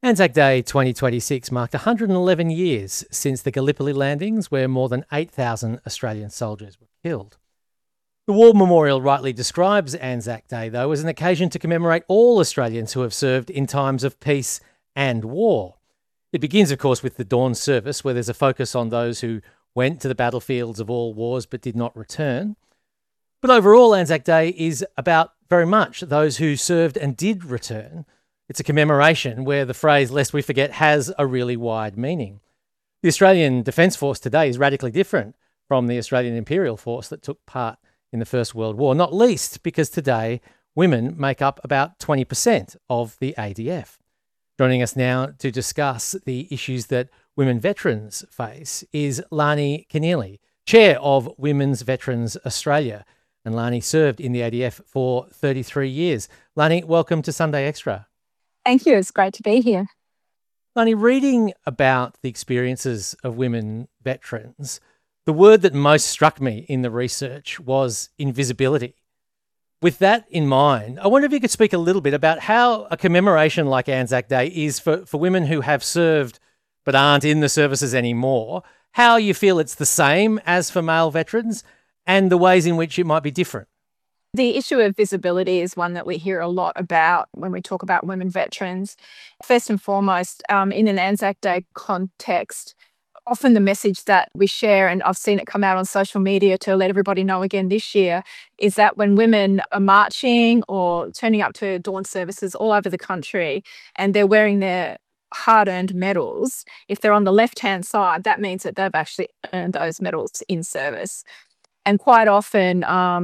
Anzac Day 2026 marked 111 years since the Gallipoli landings, where more than 8,000 Australian soldiers were killed. The War Memorial rightly describes Anzac Day, though, as an occasion to commemorate all Australians who have served in times of peace and war. It begins, of course, with the dawn service, where there's a focus on those who went to the battlefields of all wars but did not return. But overall, Anzac Day is about very much those who served and did return. It's a commemoration where the phrase, lest we forget, has a really wide meaning. The Australian Defence Force today is radically different from the Australian Imperial Force that took part in the First World War, not least because today women make up about 20% of the ADF. Joining us now to discuss the issues that women veterans face is Lani Keneally, Chair of Women's Veterans Australia. And Lani served in the ADF for 33 years. Lani, welcome to Sunday Extra. Thank you. It's great to be here. Lani, reading about the experiences of women veterans, the word that most struck me in the research was invisibility. With that in mind, I wonder if you could speak a little bit about how a commemoration like Anzac Day is for women who have served but aren't in the services anymore, how you feel it's the same as for male veterans and the ways in which it might be different. The issue of visibility is one that we hear a lot about when we talk about women veterans. First and foremost, in an Anzac Day context, often the message that we share, and I've seen it come out on social media to let everybody know again this year, is that when women are marching or turning up to dawn services all over the country and they're wearing their hard-earned medals, if they're on the left-hand side, that means that they've actually earned those medals in service. And quite often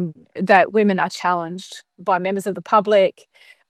that women are challenged by members of the public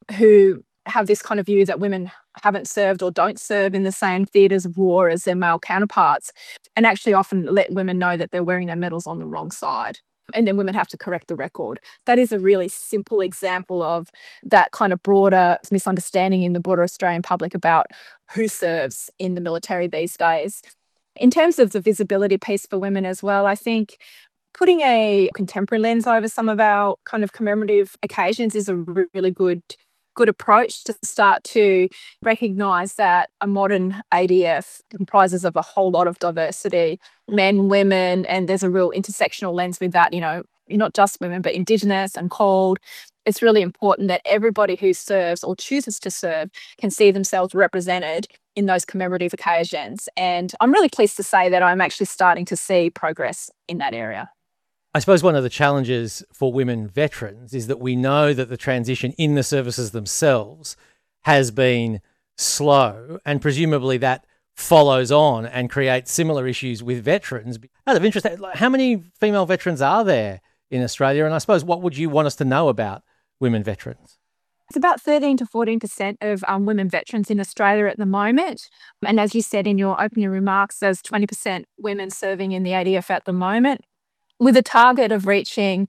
who have this kind of view that women haven't served or don't serve in the same theatres of war as their male counterparts, and actually often let women know that they're wearing their medals on the wrong side. And then women have to correct the record. That is a really simple example of that kind of broader misunderstanding in the broader Australian public about who serves in the military these days. In terms of the visibility piece for women as well, I think putting a contemporary lens over some of our kind of commemorative occasions is a really good approach to start to recognise that a modern ADF comprises of a whole lot of diversity, men, women, and there's a real intersectional lens with that, not just women, but Indigenous and CALD. It's really important that everybody who serves or chooses to serve can see themselves represented in those commemorative occasions. And I'm really pleased to say that I'm actually starting to see progress in that area. I suppose one of the challenges for women veterans is that we know that the transition in the services themselves has been slow, and presumably that follows on and creates similar issues with veterans. Out of interest, how many female veterans are there in Australia? And I suppose what would you want us to know about women veterans? It's about 13 to 14% of women veterans in Australia at the moment. And as you said in your opening remarks, there's 20% women serving in the ADF at the moment, with a target of reaching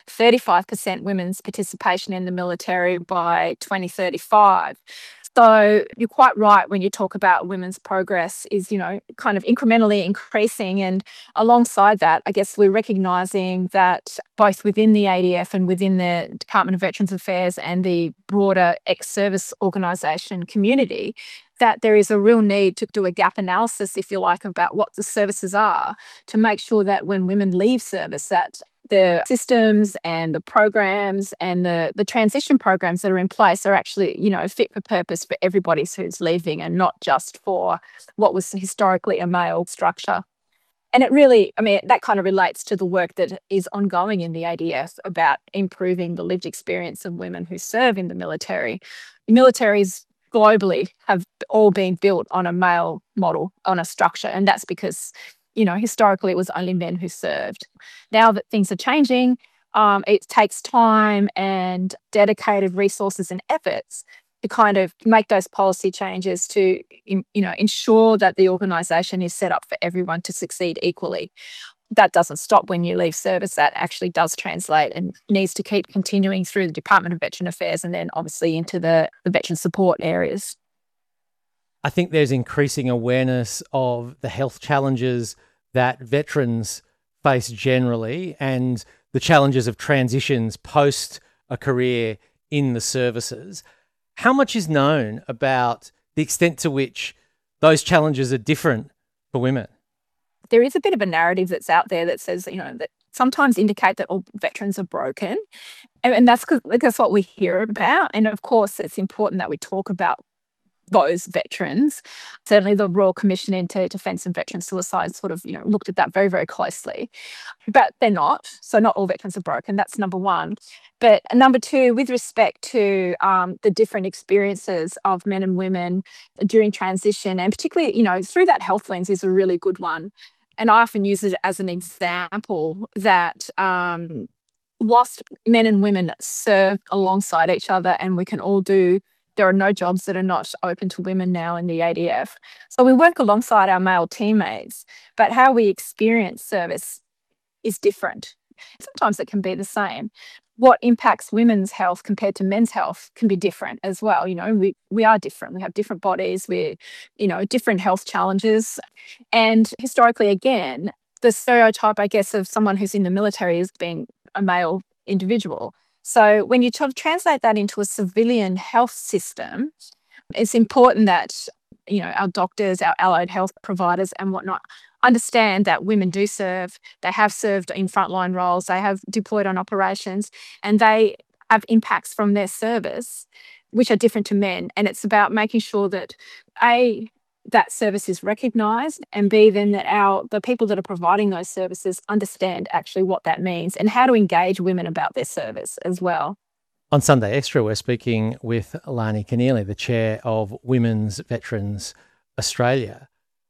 35% women's participation in the military by 2035. So you're quite right when you talk about women's progress is, kind of incrementally increasing. And alongside that, I guess we're recognising that both within the ADF and within the Department of Veterans Affairs and the broader ex-service organisation community, that there is a real need to do a gap analysis, if you like, about what the services are to make sure that when women leave service, that the systems and the programs and the transition programs that are in place are actually, fit for purpose for everybody who's leaving and not just for what was historically a male structure. And it really, that kind of relates to the work that is ongoing in the ADF about improving the lived experience of women who serve in the military. Militaries globally have all been built on a male model, on a structure, and that's because historically it was only men who served. Now that things are changing, it takes time and dedicated resources and efforts to kind of make those policy changes to ensure that the organisation is set up for everyone to succeed equally. That doesn't stop when you leave service. That actually does translate and needs to keep continuing through the Department of Veteran Affairs and then obviously into the veteran support areas. I think there's increasing awareness of the health challenges that veterans face generally and the challenges of transitions post a career in the services. How much is known about the extent to which those challenges are different for women? There is a bit of a narrative that's out there that says, that sometimes indicate that all veterans are broken. And that's because that's what we hear about. And of course, it's important that we talk about those veterans. Certainly the Royal Commission into Defence and Veteran Suicide sort of, looked at that very, very closely. But they're not. So not all veterans are broken. That's number one. But number two, with respect to the different experiences of men and women during transition, and particularly, through that health lens is a really good one. And I often use it as an example that whilst men and women serve alongside each other and we can all do, there are no jobs that are not open to women now in the ADF. So we work alongside our male teammates, but how we experience service is different. Sometimes it can be the same. What impacts women's health compared to men's health can be different as well. We are different. We have different bodies. We're, different health challenges. And historically, again, the stereotype, I guess, of someone who's in the military as being a male individual. So when you translate that into a civilian health system, it's important that, our doctors, our allied health providers and whatnot understand that women do serve, they have served in frontline roles, they have deployed on operations, and they have impacts from their service, which are different to men. And it's about making sure that, A, that service is recognised, and B, then that the people that are providing those services understand actually what that means and how to engage women about their service as well. On Sunday Extra, we're speaking with Lani Keneally, the chair of Women's Veterans Australia.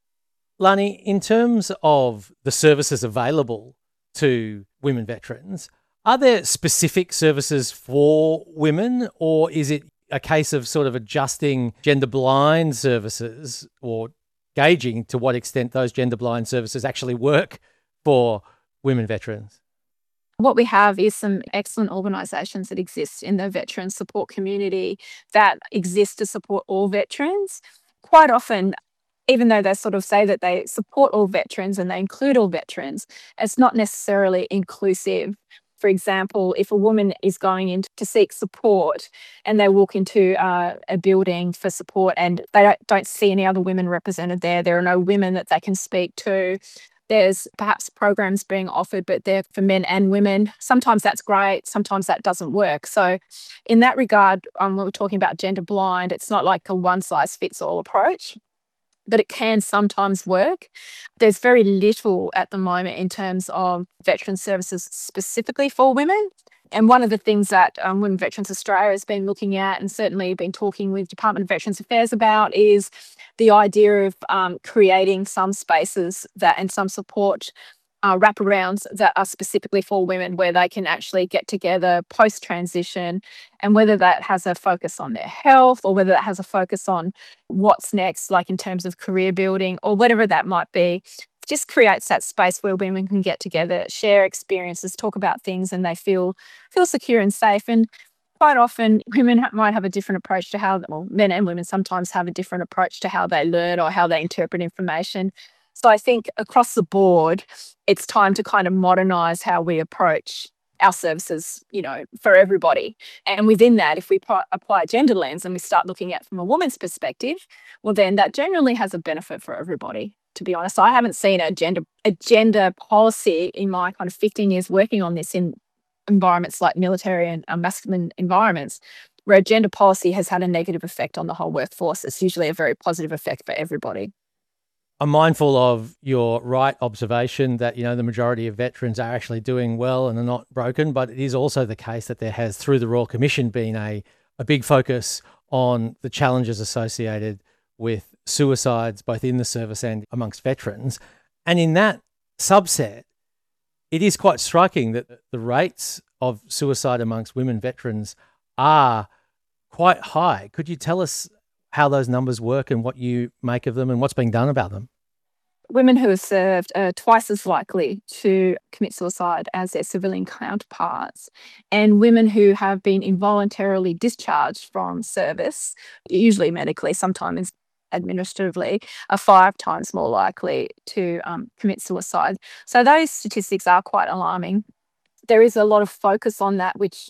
Lani, in terms of the services available to women veterans, are there specific services for women, or is it a case of sort of adjusting gender blind services or gauging to what extent those gender blind services actually work for women veterans? What we have is some excellent organisations that exist in the veteran support community that exist to support all veterans. Quite often, even though they sort of say that they support all veterans and they include all veterans, it's not necessarily inclusive. For example, if a woman is going in to seek support and they walk into a building for support and they don't see any other women represented there are no women that they can speak to. There's perhaps programs being offered, but they're for men and women. Sometimes that's great, sometimes that doesn't work. So in that regard, when we're talking about gender blind, it's not like a one-size-fits-all approach, but it can sometimes work. There's very little at the moment in terms of veteran services specifically for women. And one of the things that Women Veterans Australia has been looking at and certainly been talking with Department of Veterans Affairs about is the idea of creating some spaces and some support wraparounds that are specifically for women where they can actually get together post-transition, and whether that has a focus on their health or whether that has a focus on what's next, like in terms of career building or whatever that might be, just creates that space where women can get together, share experiences, talk about things, and they feel secure and safe. And quite often women might have a different approach to men and women sometimes have a different approach to how they learn or how they interpret information. So I think across the board, it's time to kind of modernise how we approach our services, for everybody. And within that, if we apply a gender lens and we start looking at it from a woman's perspective, well, then that generally has a benefit for everybody. To be honest, I haven't seen a gender policy in my kind of 15 years working on this in environments like military and masculine environments, where a gender policy has had a negative effect on the whole workforce. It's usually a very positive effect for everybody. I'm mindful of your right observation that, the majority of veterans are actually doing well and are not broken, but it is also the case that there has, through the Royal Commission, been a big focus on the challenges associated with suicides, both in the service and amongst veterans. And in that subset, it is quite striking that the rates of suicide amongst women veterans are quite high. Could you tell us how those numbers work and what you make of them and what's being done about them? Women who have served are twice as likely to commit suicide as their civilian counterparts. And women who have been involuntarily discharged from service, usually medically, sometimes administratively, are 5 times more likely to commit suicide. So those statistics are quite alarming. There is a lot of focus on that, which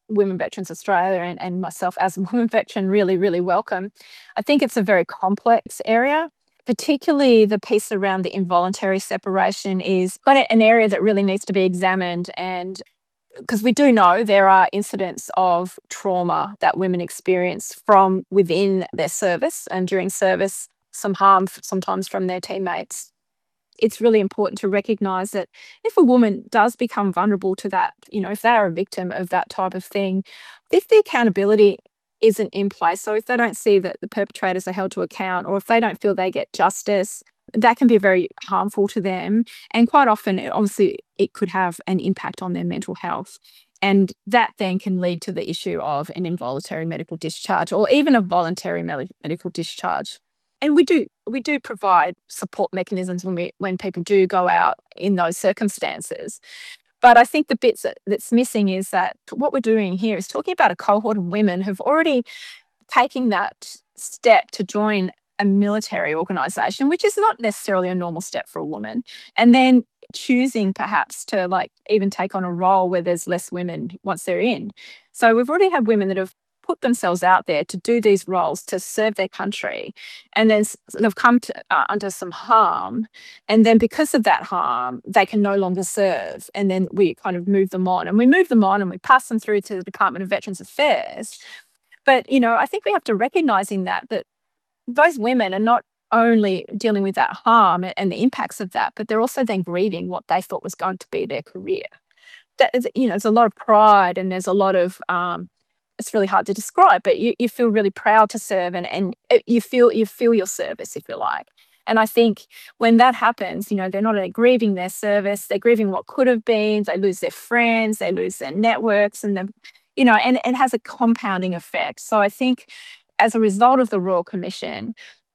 Women Veterans Australia and myself as a women veteran really, really welcome. I think it's a very complex area. Particularly the piece around the involuntary separation is kind of an area that really needs to be examined, and because we do know there are incidents of trauma that women experience from within their service, and during service, some harm sometimes from their teammates. It's really important to recognize that if a woman does become vulnerable to that, if they are a victim of that type of thing, if the accountability isn't in place, so if they don't see that the perpetrators are held to account, or if they don't feel they get justice, that can be very harmful to them. And quite often, obviously, it could have an impact on their mental health. And that then can lead to the issue of an involuntary medical discharge or even a voluntary medical discharge. And we do provide support mechanisms when people do go out in those circumstances. But I think the bits that's missing is that what we're doing here is talking about a cohort of women who've already taken that step to join a military organisation, which is not necessarily a normal step for a woman, and then choosing perhaps to even take on a role where there's less women once they're in. So we've already had women that have put themselves out there to do these roles to serve their country, and then they've come to, under some harm, and then because of that harm they can no longer serve, and then we kind of move them on, and we pass them through to the Department of Veterans Affairs. But I think we have to recognise in that those women are not only dealing with that harm and the impacts of that, but they're also then grieving what they thought was going to be their career. That is, there's a lot of pride, and there's a lot of it's really hard to describe, but you feel really proud to serve, and you feel your service, if you like. And I think when that happens, they're not only grieving their service, they're grieving what could have been, they lose their friends, they lose their networks, and then, and it has a compounding effect. So I think as a result of the Royal Commission,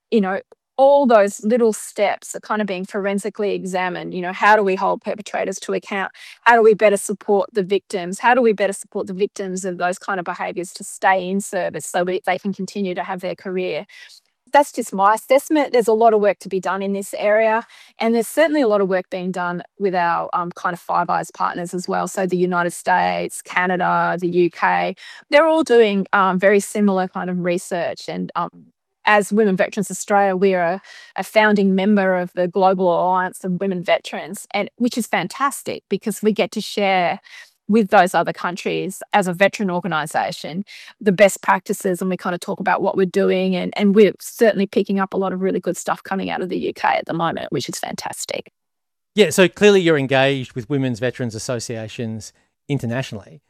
all those little steps are kind of being forensically examined. How do we hold perpetrators to account? How do we better support the victims? How do we better support the victims of those kind of behaviours to stay in service so they can continue to have their career? That's just my assessment. There's a lot of work to be done in this area, and there's certainly a lot of work being done with our kind of Five Eyes partners as well. So the United States, Canada, the UK, they're all doing very similar kind of research. And as Women Veterans Australia, we're a founding member of the Global Alliance of Women Veterans, and which is fantastic because we get to share with those other countries as a veteran organisation the best practices, and we kind of talk about what we're doing, and we're certainly picking up a lot of really good stuff coming out of the UK at the moment, which is fantastic. Yeah, so clearly you're engaged with women's veterans associations internationally.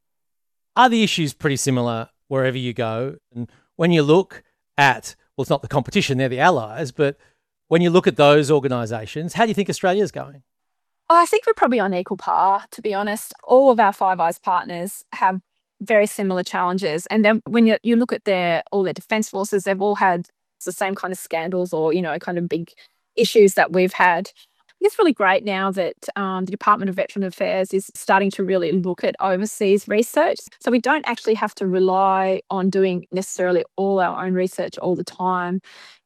Are the issues pretty similar wherever you go? And when you look at, well, it's not the competition, they're the allies, but when you look at those organisations, how do you think Australia's going? I think we're probably on equal par, to be honest. All of our Five Eyes partners have very similar challenges. And then when you look at all their defence forces, they've all had the same kind of scandals or, kind of big issues that we've had. It's really great now that the Department of Veteran Affairs is starting to really look at overseas research. So we don't actually have to rely on doing necessarily all our own research all the time.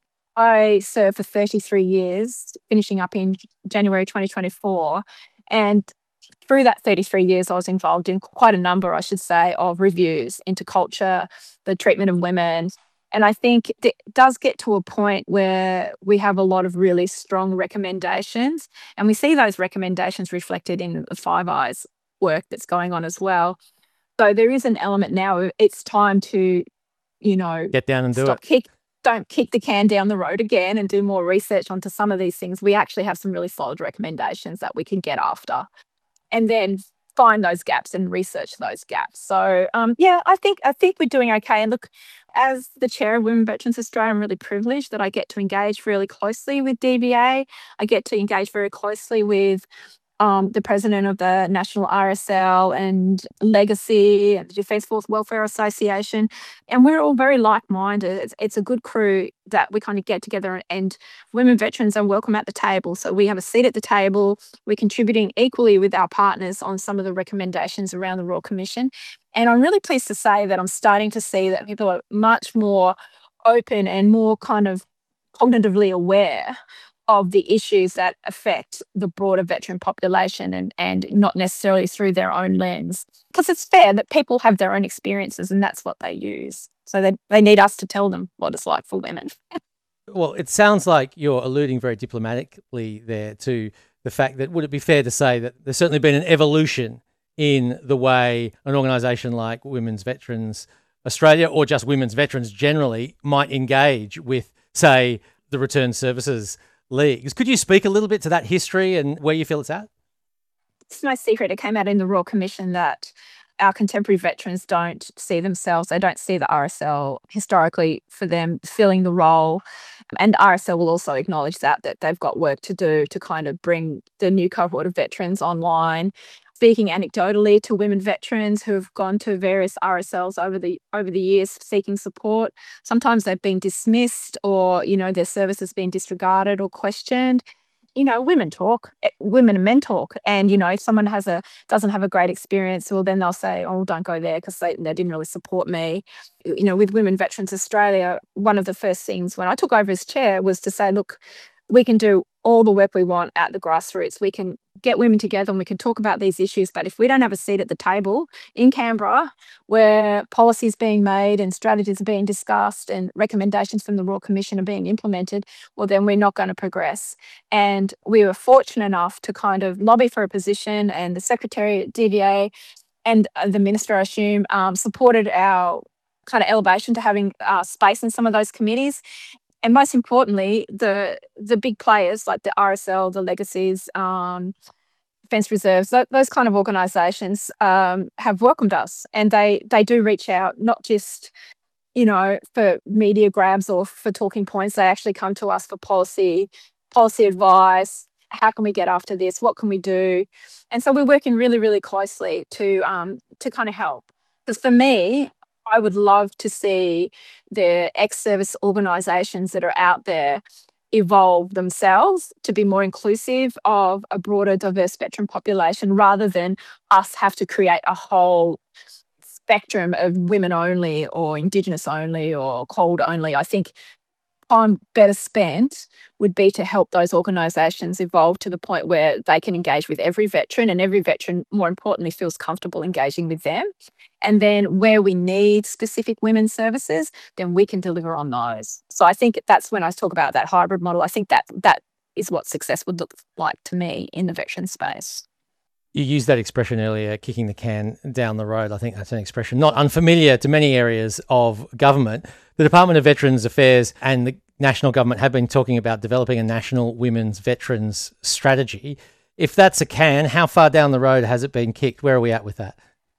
I served for 33 years, finishing up in January 2024. And through that 33 years, I was involved in quite a number, I should say, of reviews into culture, the treatment of women. And I think it does get to a point where we have a lot of really strong recommendations, and we see those recommendations reflected in the Five Eyes work that's going on as well. So there is an element now, it's time to, get down and do it. Don't kick the can down the road again and do more research onto some of these things. We actually have some really solid recommendations that we can get after, and then find those gaps and research those gaps. So I think we're doing okay. And look, as the chair of Women Veterans Australia, I'm really privileged that I get to engage really closely with DVA. I get to engage very closely with the president of the National RSL and Legacy and the Defence Force Welfare Association. And we're all very like-minded. It's a good crew that we kind of get together, and women veterans are welcome at the table. So we have a seat at the table. We're contributing equally with our partners on some of the recommendations around the Royal Commission. And I'm really pleased to say that I'm starting to see that people are much more open and more kind of cognitively aware of the issues that affect the broader veteran population, and not necessarily through their own lens. Because it's fair that people have their own experiences and that's what they use. So they need us to tell them what it's like for women. Well, it sounds like you're alluding very diplomatically there to the fact that, would it be fair to say that there's certainly been an evolution in the way an organisation like Women's Veterans Australia, or just women's veterans generally, might engage with, say, the Returned Services Leagues? Could you speak a little bit to that history and where you feel it's at? It's no secret, it came out in the Royal Commission that our contemporary veterans don't see themselves, they don't see the RSL historically for them filling the role. And RSL will also acknowledge that they've got work to do to kind of bring the new cohort of veterans online. Speaking anecdotally to women veterans who have gone to various RSLs over the years seeking support, sometimes they've been dismissed, or their service has been disregarded or questioned. Women talk, women and men talk, and if someone doesn't have a great experience, well, then they'll say, "Oh, don't go there because they didn't really support me." With Women Veterans Australia, one of the first things when I took over as chair was to say, "Look, we can do all the work we want at the grassroots. We can get women together and we can talk about these issues. But if we don't have a seat at the table in Canberra where policy is being made and strategies are being discussed and recommendations from the Royal Commission are being implemented, well, then we're not going to progress." And we were fortunate enough to kind of lobby for a position, and the Secretary at DVA and the Minister, I assume, supported our kind of elevation to having space in some of those committees. And most importantly, the big players like the RSL, the Legacies, Defence Reserves, those kind of organisations have welcomed us, and they do reach out, not just for media grabs or for talking points. They actually come to us for policy advice. How can we get after this? What can we do? And so we're working really, really closely to kind of help. Because for me, I would love to see the ex-service organisations that are out there evolve themselves to be more inclusive of a broader, diverse veteran population, rather than us have to create a whole spectrum of women only or Indigenous only or cold only. I think time better spent would be to help those organisations evolve to the point where they can engage with every veteran, and every veteran, more importantly, feels comfortable engaging with them. And then where we need specific women's services, then we can deliver on those. So I think that's when I talk about that hybrid model. I think that is what success would look like to me in the veteran space. You used that expression earlier, kicking the can down the road. I think that's an expression not unfamiliar to many areas of government. The Department of Veterans Affairs and the national government have been talking about developing a national women's veterans strategy. If that's a can, how far down the road has it been kicked? Where are we at with that?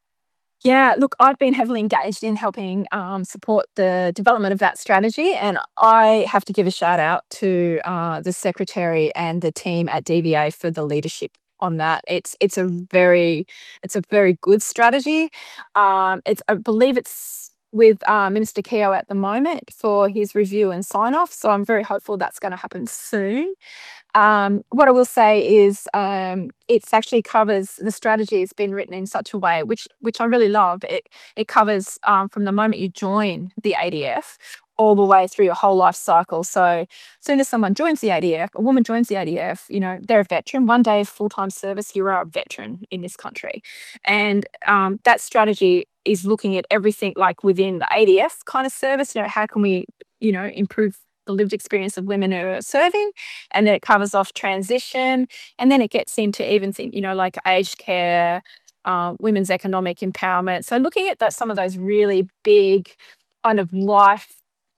Yeah, look, I've been heavily engaged in helping support the development of that strategy, and I have to give a shout out to the Secretary and the team at DVA for the leadership on that. It's a very good strategy. I believe it's with Minister Keogh at the moment for his review and sign off. So I'm very hopeful that's going to happen soon. What I will say is it's actually covers, the strategy has been written in such a way, which I really love. It covers from the moment you join the ADF all the way through your whole life cycle. So as soon as someone joins the ADF, a woman joins the ADF, they're a veteran. One day of full-time service, you are a veteran in this country. And that strategy is looking at everything like within the ADF kind of service, how can we, improve the lived experience of women who are serving, and then it covers off transition, and then it gets into even things, like aged care, women's economic empowerment. So looking at some of those really big kind of life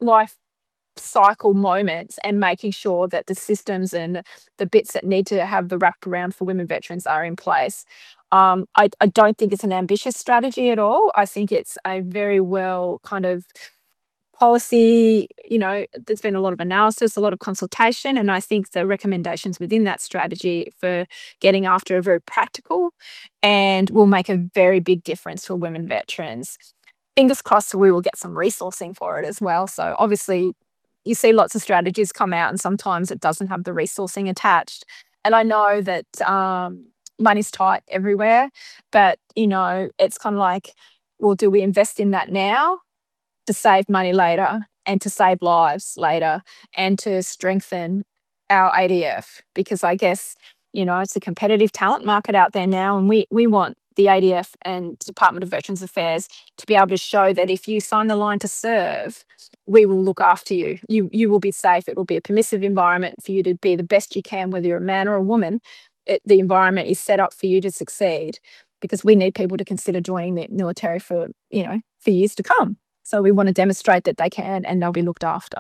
cycle moments, and making sure that the systems and the bits that need to have the wraparound for women veterans are in place. I don't think it's an ambitious strategy at all. I think it's a very well kind of policy, there's been a lot of analysis, a lot of consultation, and I think the recommendations within that strategy for getting after are very practical and will make a very big difference for women veterans. Fingers crossed we will get some resourcing for it as well. So obviously you see lots of strategies come out and sometimes it doesn't have the resourcing attached. And I know that money's tight everywhere, but, it's kind of like, well, do we invest in that now to save money later and to save lives later and to strengthen our ADF, because I guess, it's a competitive talent market out there now, and we want the ADF and Department of Veterans Affairs to be able to show that if you sign the line to serve, we will look after you. You will be safe. It will be a permissive environment for you to be the best you can, whether you're a man or a woman. The environment is set up for you to succeed, because we need people to consider joining the military for years to come. So we want to demonstrate that they can and they'll be looked after.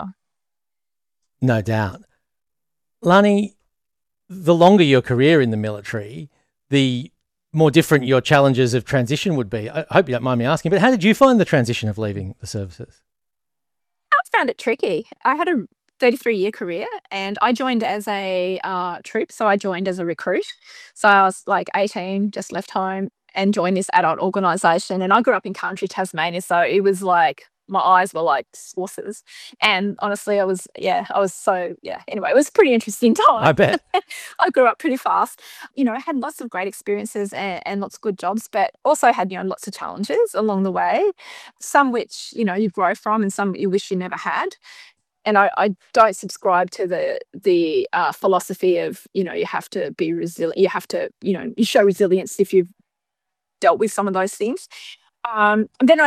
No doubt. Lani, the longer your career in the military, the more different your challenges of transition would be. I hope you don't mind me asking, but how did you find the transition of leaving the services? I found it tricky. I had a 33-year career, and I joined as a troop. So I joined as a recruit. So I was like 18, just left home and joined this adult organisation. And I grew up in country Tasmania. So it was like, my eyes were like saucers. And honestly, anyway, it was a pretty interesting time. I bet. I grew up pretty fast. I had lots of great experiences and lots of good jobs, but also had, lots of challenges along the way, some which, you grow from and some you wish you never had. And I don't subscribe to the philosophy of, you have to be resilient. You have to, you show resilience if you've dealt with some of those things. And then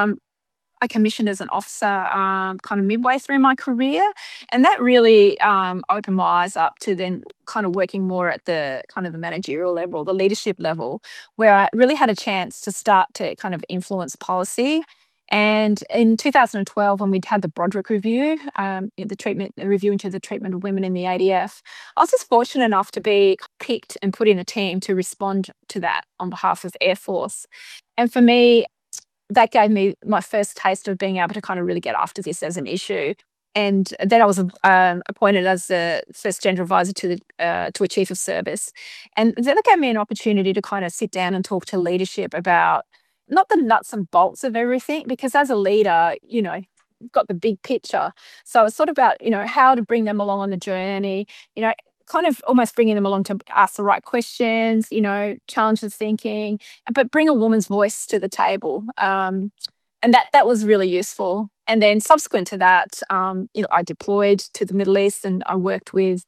I commissioned as an officer kind of midway through my career. And that really opened my eyes up to then kind of working more at the kind of the managerial level, the leadership level, where I really had a chance to start to kind of influence policy. And in 2012, when we'd had the Broderick Review, the review into the treatment of women in the ADF, I was just fortunate enough to be picked and put in a team to respond to that on behalf of Air Force. And for me, that gave me my first taste of being able to kind of really get after this as an issue. And then I was appointed as the first gender advisor to a chief of service. And then it gave me an opportunity to kind of sit down and talk to leadership about not the nuts and bolts of everything, because as a leader, you've got the big picture. So it's sort of about, how to bring them along on the journey, kind of almost bringing them along to ask the right questions, challenge the thinking, but bring a woman's voice to the table. And that was really useful. And then subsequent to that, I deployed to the Middle East, and I worked with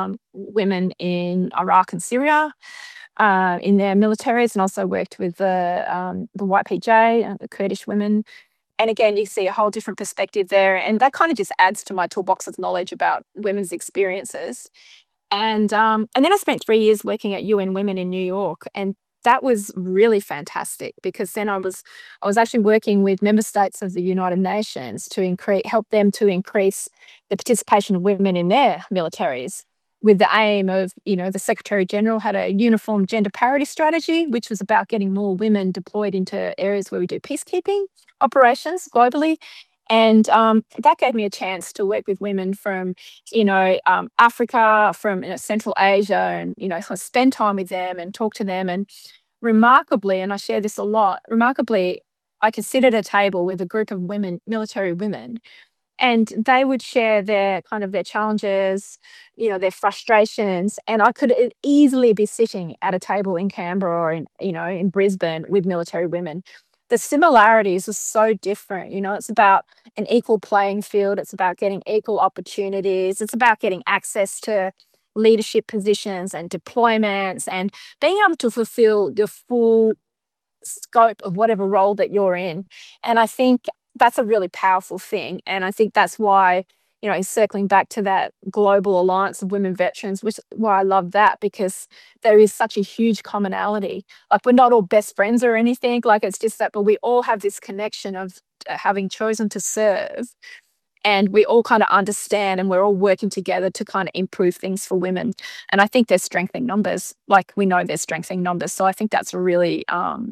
women in Iraq and Syria in their militaries, and also worked with the YPJ, the Kurdish women. And again, you see a whole different perspective there. And that kind of just adds to my toolbox of knowledge about women's experiences. And then I spent 3 years working at UN Women in New York, and that was really fantastic, because then I was actually working with member states of the United Nations to help them to increase the participation of women in their militaries, with the aim of, the Secretary General had a uniform gender parity strategy, which was about getting more women deployed into areas where we do peacekeeping operations globally. And that gave me a chance to work with women from, Africa, from Central Asia, and, kind of spend time with them and talk to them. And remarkably, and I share this a lot, I could sit at a table with a group of women, military women, and they would share their challenges, their frustrations. And I could easily be sitting at a table in Canberra or in Brisbane with military women. The similarities are so different. It's about an equal playing field. It's about getting equal opportunities. It's about getting access to leadership positions and deployments, and being able to fulfill the full scope of whatever role that you're in. And I think that's a really powerful thing. And I think that's why, circling back to that Global Alliance of Women Veterans, which why I love that, because there is such a huge commonality. Like, we're not all best friends or anything, like it's just that, but we all have this connection of having chosen to serve, and we all kind of understand, and we're all working together to kind of improve things for women. And I think there's strength in numbers. Like, we know there's strength in numbers. So I think that's a really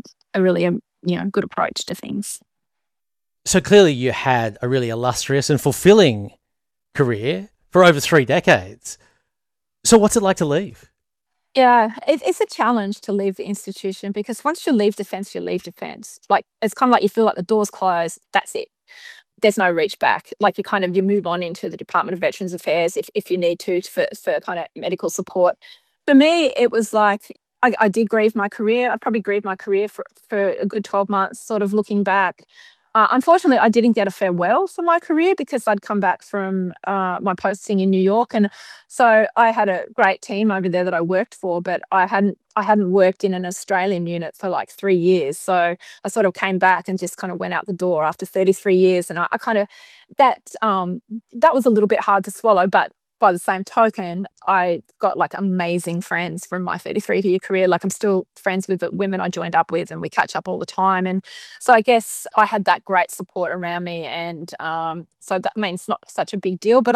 good approach to things. So clearly you had a really illustrious and fulfilling career for over 3 decades. So what's it like to leave? Yeah, it's a challenge to leave the institution, because once you leave defence, you leave defence. Like, it's kind of like you feel like the door's closed, that's it. There's no reach back. Like, you move on into the Department of Veterans Affairs if you need to for kind of medical support. For me, it was like, I did grieve my career. I probably grieved my career for a good 12 months, sort of looking back. Unfortunately, I didn't get a farewell for my career because I'd come back from my posting in New York, and so I had a great team over there that I worked for, but I hadn't worked in an Australian unit for like 3 years. So I sort of came back and just kind of went out the door after 33 years, and I kind of that was a little bit hard to swallow, but by the same token, I got like amazing friends from my 33-year career. Like I'm still friends with the women I joined up with, and we catch up all the time. And so I guess I had that great support around me, and so that means not such a big deal. But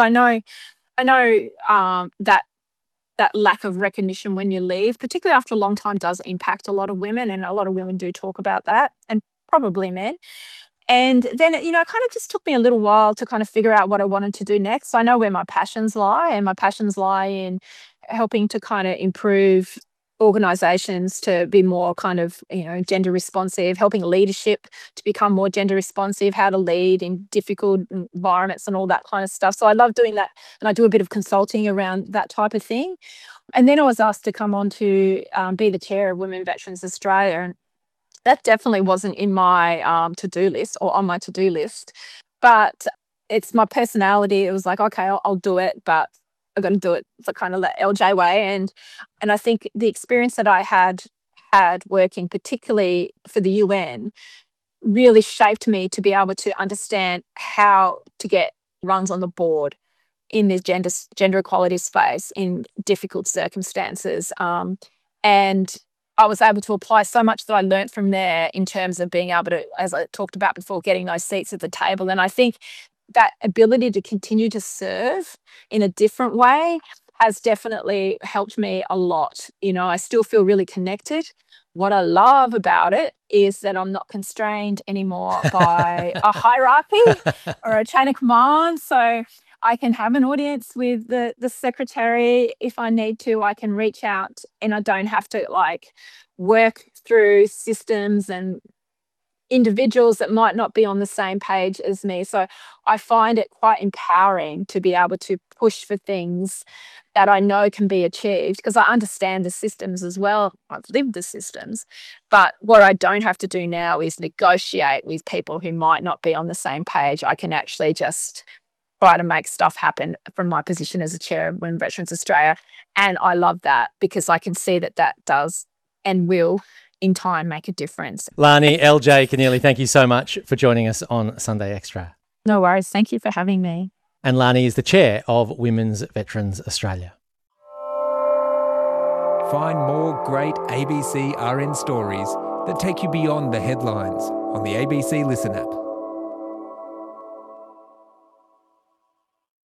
I know that lack of recognition when you leave, particularly after a long time, does impact a lot of women, and a lot of women do talk about that, and probably men. And then, it kind of just took me a little while to kind of figure out what I wanted to do next. So I know where my passions lie, and my passions lie in helping to kind of improve organizations to be more kind of, gender responsive, helping leadership to become more gender responsive, how to lead in difficult environments and all that kind of stuff. So I love doing that. And I do a bit of consulting around that type of thing. And then I was asked to come on to be the chair of Women Veterans Australia. And that definitely wasn't in my to-do list or on my to-do list, but it's my personality. It was like, okay, I'll do it, but I've got to do it the kind of the LJ way. And I think the experience that I had working, particularly for the UN, really shaped me to be able to understand how to get runs on the board in this gender equality space in difficult circumstances. And I was able to apply so much that I learnt from there in terms of being able to, as I talked about before, getting those seats at the table. And I think that ability to continue to serve in a different way has definitely helped me a lot. I still feel really connected. What I love about it is that I'm not constrained anymore by a hierarchy or a chain of command. So I can have an audience with the secretary if I need to. I can reach out, and I don't have to work through systems and individuals that might not be on the same page as me. So I find it quite empowering to be able to push for things that I know can be achieved, because I understand the systems as well. I've lived the systems. But what I don't have to do now is negotiate with people who might not be on the same page. I can actually just try to make stuff happen from my position as a chair of Women Veterans Australia. And I love that because I can see that does and will in time make a difference. Lani, LJ Keneally, thank you so much for joining us on Sunday Extra. No worries. Thank you for having me. And Lani is the chair of Women's Veterans Australia. Find more great ABC RN stories that take you beyond the headlines on the ABC Listen app.